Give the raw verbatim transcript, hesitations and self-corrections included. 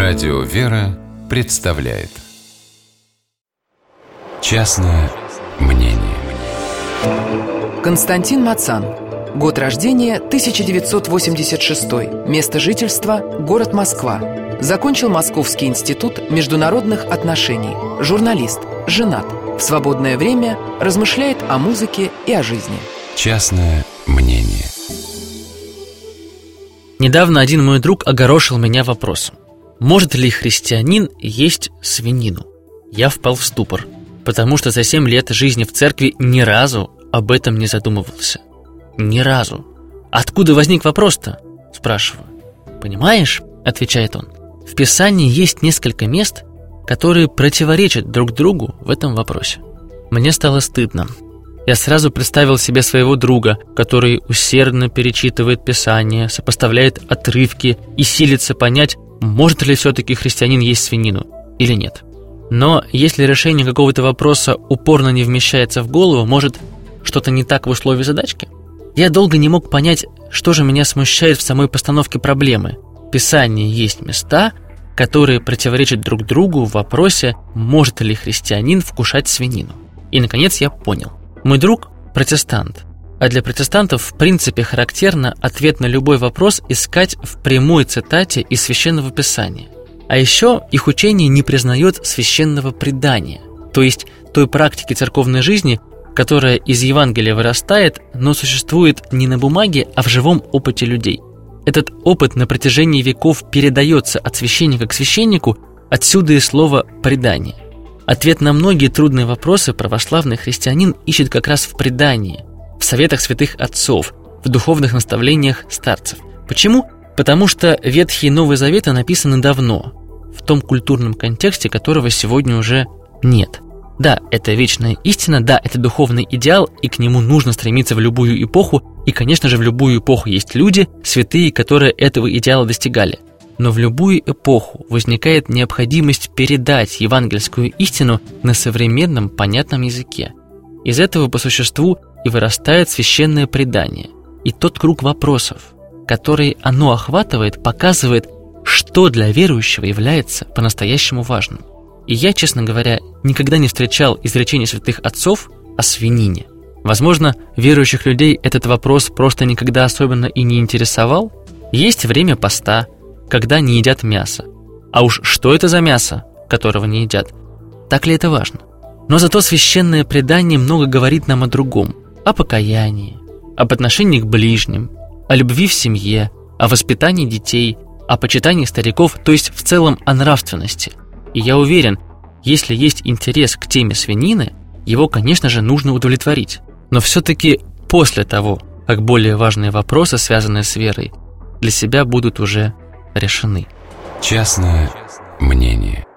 Радио «Вера» представляет «Частное мнение». Константин Мацан. Год рождения тысяча девятьсот восемьдесят шестой. Место жительства – город Москва. Закончил Московский институт международных отношений. Журналист, женат. В свободное время размышляет о музыке и о жизни. Частное мнение. Недавно один мой друг огорошил меня вопросом: может ли христианин есть свинину? Я впал в ступор, потому что за семь лет жизни в церкви ни разу об этом не задумывался. Ни разу. Откуда возник вопрос-то? Спрашиваю. Понимаешь, отвечает он, в Писании есть несколько мест, которые противоречат друг другу в этом вопросе. Мне стало стыдно. Я сразу представил себе своего друга, который усердно перечитывает Писание, сопоставляет отрывки и силится понять, может ли все-таки христианин есть свинину или нет. Но если решение какого-то вопроса упорно не вмещается в голову, может, что-то не так в условии задачки? Я долго не мог понять, что же меня смущает в самой постановке проблемы. В Писании есть места, которые противоречат друг другу в вопросе, может ли христианин вкушать свинину. И, наконец, я понял. Мой друг – протестант, а для протестантов в принципе характерно ответ на любой вопрос искать в прямой цитате из Священного Писания. А еще их учение не признает священного предания, то есть той практики церковной жизни, которая из Евангелия вырастает, но существует не на бумаге, а в живом опыте людей. Этот опыт на протяжении веков передается от священника к священнику, отсюда и слово «предание». Ответ на многие трудные вопросы православный христианин ищет как раз в предании, в советах святых отцов, в духовных наставлениях старцев. Почему? Потому что Ветхий и Новый Заветы написаны давно, в том культурном контексте, которого сегодня уже нет. Да, это вечная истина, да, это духовный идеал, и к нему нужно стремиться в любую эпоху, и, конечно же, в любую эпоху есть люди, святые, которые этого идеала достигали. Но в любую эпоху возникает необходимость передать евангельскую истину на современном понятном языке. Из этого по существу и вырастает священное предание. И тот круг вопросов, который оно охватывает, показывает, что для верующего является по-настоящему важным. И я, честно говоря, никогда не встречал изречений святых отцов о свинине. Возможно, верующих людей этот вопрос просто никогда особенно и не интересовал. Есть время поста, когда не едят мясо. А уж что это за мясо, которого не едят? Так ли это важно? Но зато священное предание много говорит нам о другом. О покаянии, об отношении к ближним, о любви в семье, о воспитании детей, о почитании стариков, то есть в целом о нравственности. И я уверен, если есть интерес к теме свинины, его, конечно же, нужно удовлетворить. Но все-таки после того, как более важные вопросы, связанные с верой, для себя будут уже решены. Частное мнение.